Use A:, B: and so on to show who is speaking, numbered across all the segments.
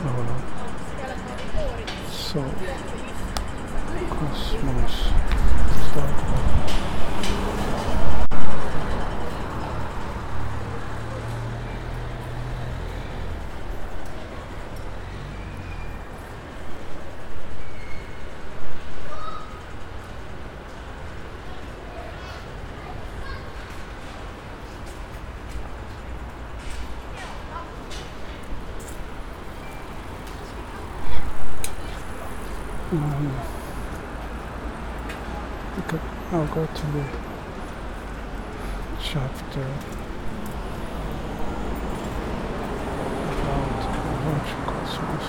A: So Cosmos start. I'll go to the chapter about large cosmos.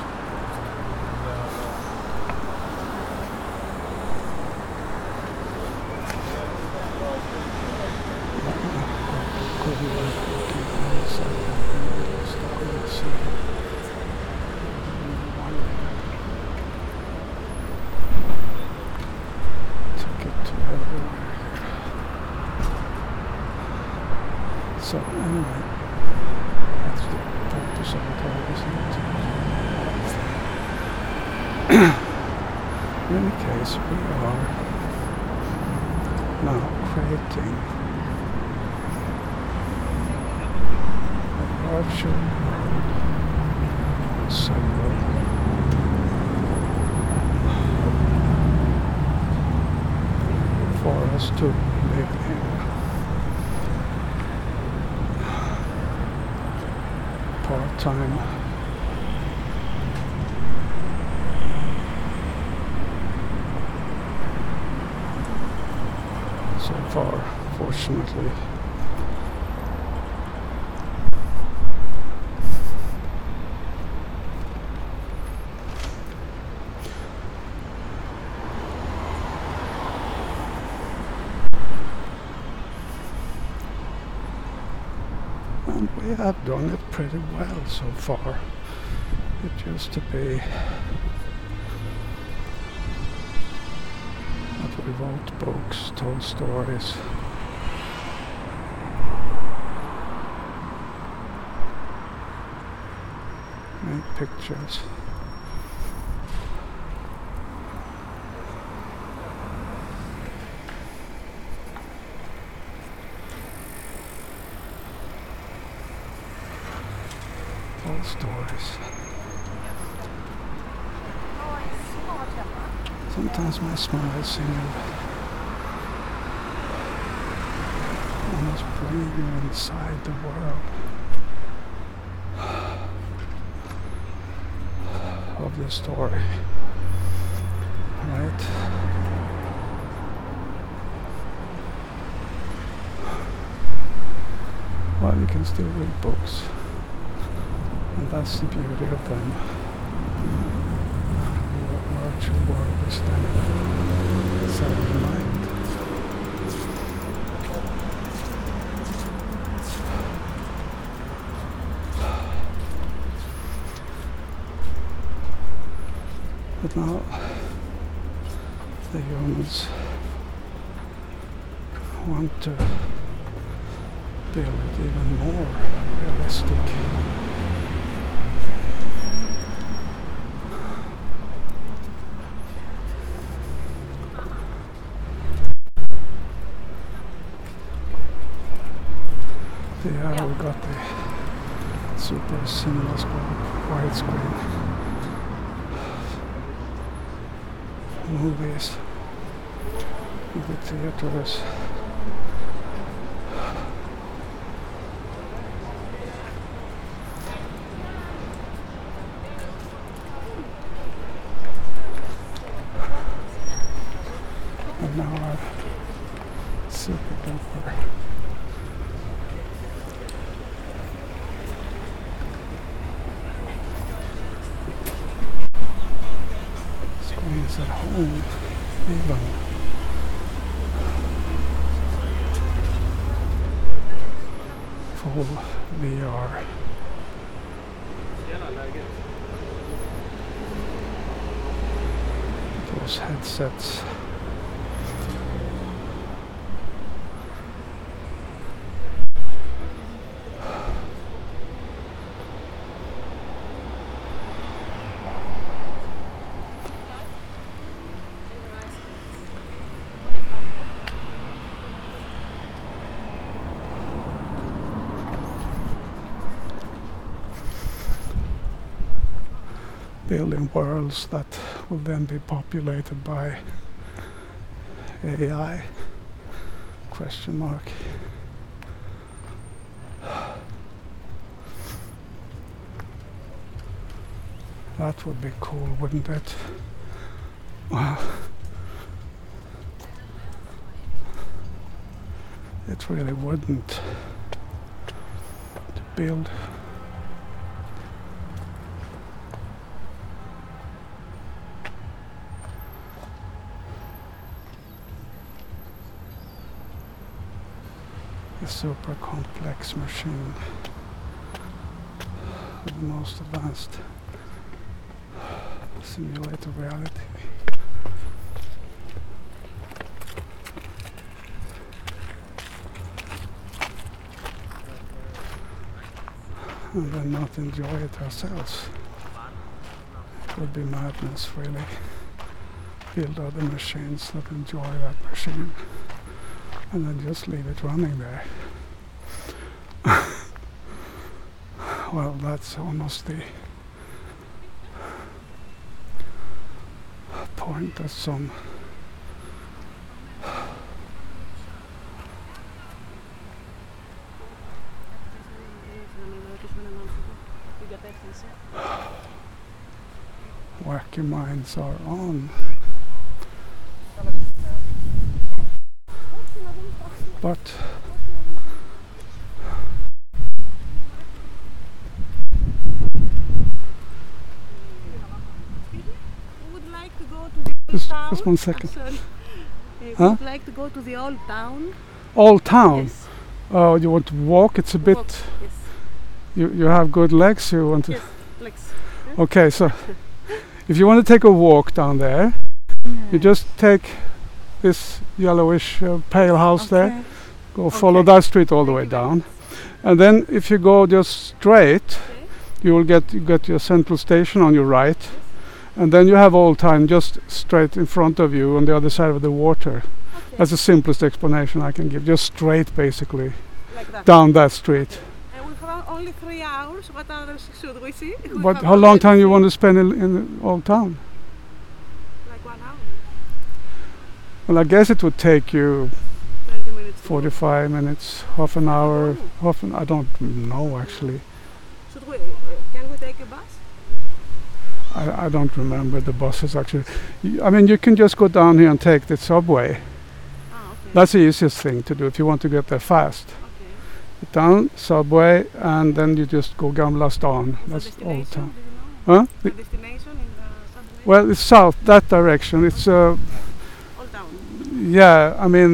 A: So anyway, that's the purpose of it all, isn't it? In any case, we are now creating a larger symbol for us to live in. Part-time so far, fortunately. And we have done it pretty well so far. It used to be that we wrote books, told stories, made pictures. Told stories. Sometimes my smile singer almost bring you inside the world of the story, right? Well, you can still read books, and that's the beauty of them. Virtual world is then inside your mind. But now the humans want to build it even more realistic. Yeah, we got the Super CinemaScope widescreen movies in the theaters. And now our super duper screens at home, even full VR. Those headsets. building worlds that will then be populated by AI? Question mark. That would be cool, wouldn't it? Well, it really wouldn't to build. A super complex machine with the most advanced simulated reality. And then not enjoy it ourselves. It would be madness, really. Build other machines that enjoy that machine and then just leave it running there. Well, that's almost the point that some wacky minds are on. But
B: would like to go to the town.
A: just 1 second.
B: Huh? Would like to go to the old town.
A: Old town?
B: Yes.
A: Oh, you want to walk? It's a bit...
B: Walk. Yes.
A: You have good legs? You want to...
B: Yes, legs.
A: Okay, so if you want to take a walk down there, you just take this yellowish pale house there, go follow that street all the way down, and then if you go just straight, you will get your central station on your right, and then you have Old Town just straight in front of you on the other side of the water. That's the simplest explanation I can give, just straight basically
B: Like that.
A: down that street.
B: And we have only 3 hours. What others should we see?
A: But how long time you want to spend in Old Town?
B: Like 1 hour.
A: Well, I guess it would take you
B: 20 minutes.
A: 45 minutes, half an hour, I don't know actually.
B: Should we? Can we take a bus?
A: I don't remember the buses actually. I mean, you can just go down here and take the subway.
B: Ah, okay.
A: That's the easiest thing to do if you want to get there fast.
B: Okay.
A: Get down, subway, and then you just go Gamla stan. That's Old Town. Huh?
B: The destination in the subway?
A: Well, it's south, that direction. It's
B: Old Town.
A: yeah, I mean,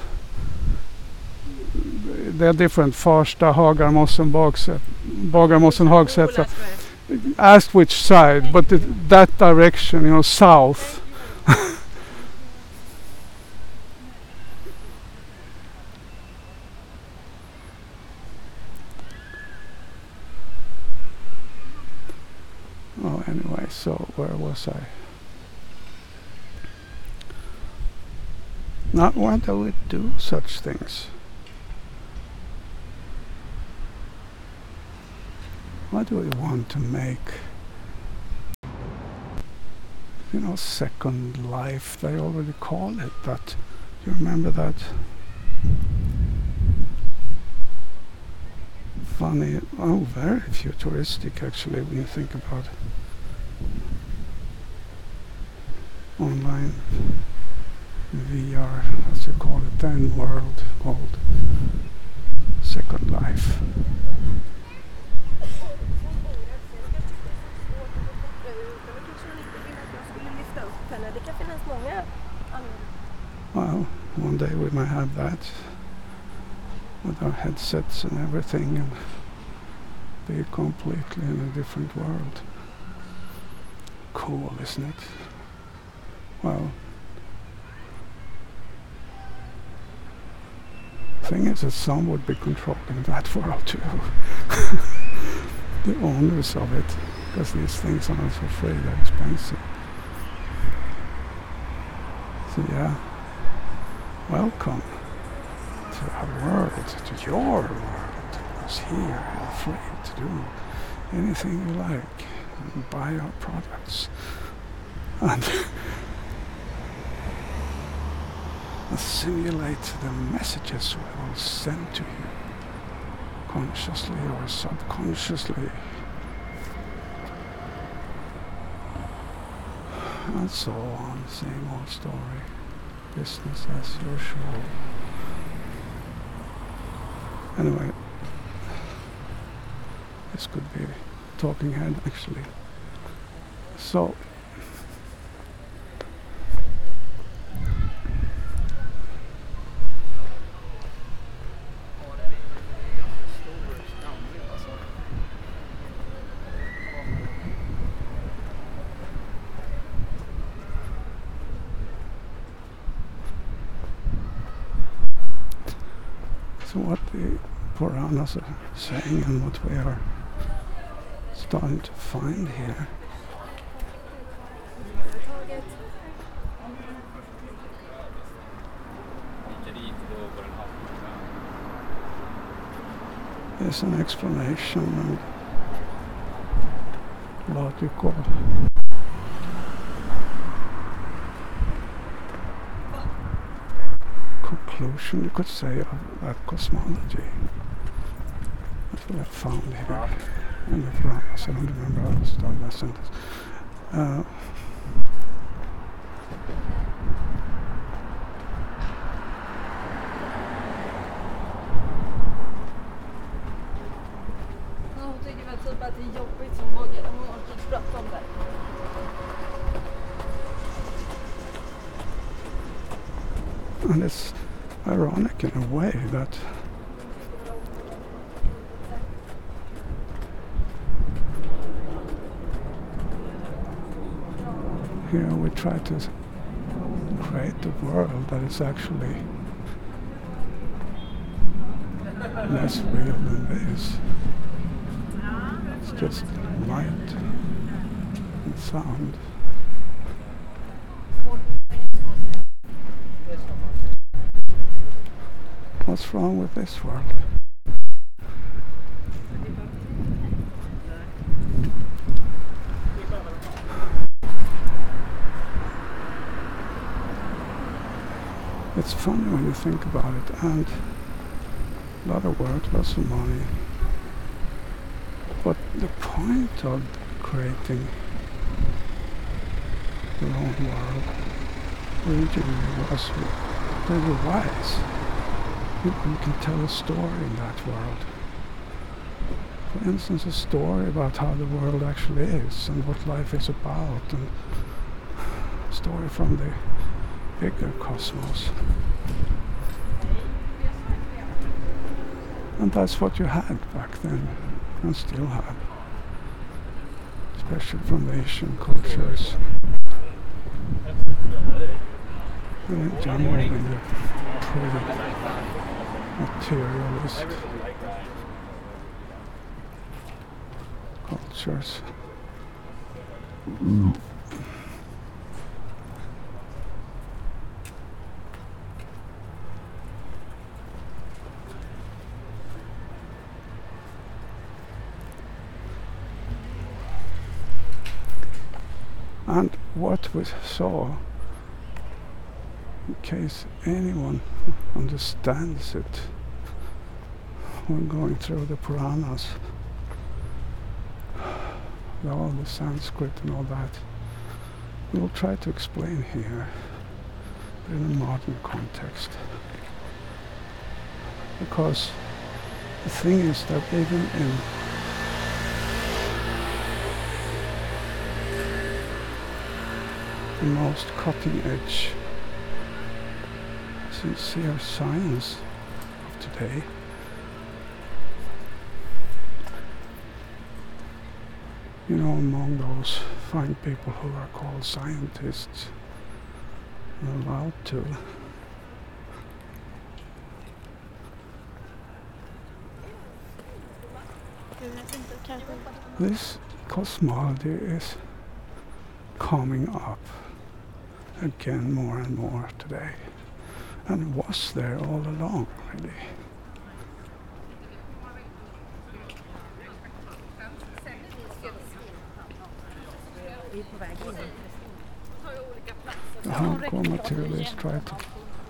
A: they're different. Farsta, Hagarmossen, Bagarmossen, Hagsätra. Asked which side, but that direction, you know, south. Oh, anyway, so where was I? Now, why do we do such things? Why do we want to make, you know, Second Life? They already call it that. You remember that? Funny, oh, very futuristic actually when you think about it. Online VR, as you call it, then world called Second Life. Well, one day we might have that with our headsets and everything and be completely in a different world. Cool, isn't it? Well, thing is that some would be controlling that world too. The owners of it, because these things are not for free, they're expensive. So yeah, welcome to our world, to your world, because here you're free to do anything you like. and buy our products and assimilate the messages we will send to you, consciously or subconsciously. And so on, same old story, business as usual. Anyway, this could be talking head actually. So, what the Puranas are saying and what we are starting to find here is an explanation and logical conclusion, you could say, of that cosmology that we have found here in the Puranas. I don't remember how to start that sentence. And it's ironic in a way that here we try to create a world that is actually less real than this. It's just light and sound. What's wrong with this world? It's funny when you think about it, and a lot of work, lots of money. But the point of creating your own world originally was very wise. You can tell a story in that world. For instance, a story about how the world actually is and what life is about, and a story from the bigger cosmos. And that's what you had back then, and still have, especially from the Asian cultures. And in general, in the materialist cultures. And what we saw, in case anyone understands it when going through the Puranas, all the Sanskrit and all that, we'll try to explain here in a modern context. Because the thing is that even in the most cutting edge sincere science of today, you know, among those fine people who are called scientists and allowed to, this cosmology is coming up again more and more today, and was there all along, really. The hardcore materialist try to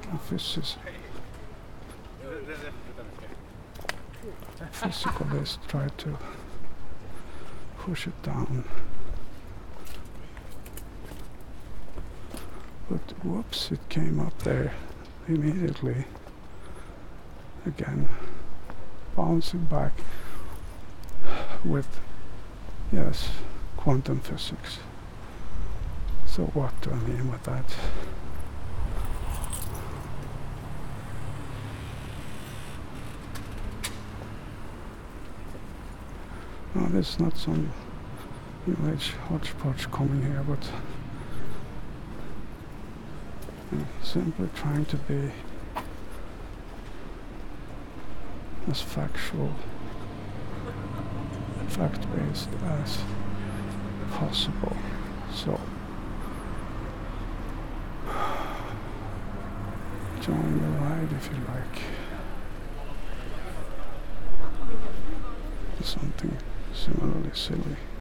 A: physicalists try to push it down. But whoops, it came up there immediately. Again, bouncing back with, yes, quantum physics. So what do I mean with that? No, there's not some New Age hodgepodge coming here, but I'm simply trying to be as factual, fact-based as possible. So join the ride if you like. Something similarly silly.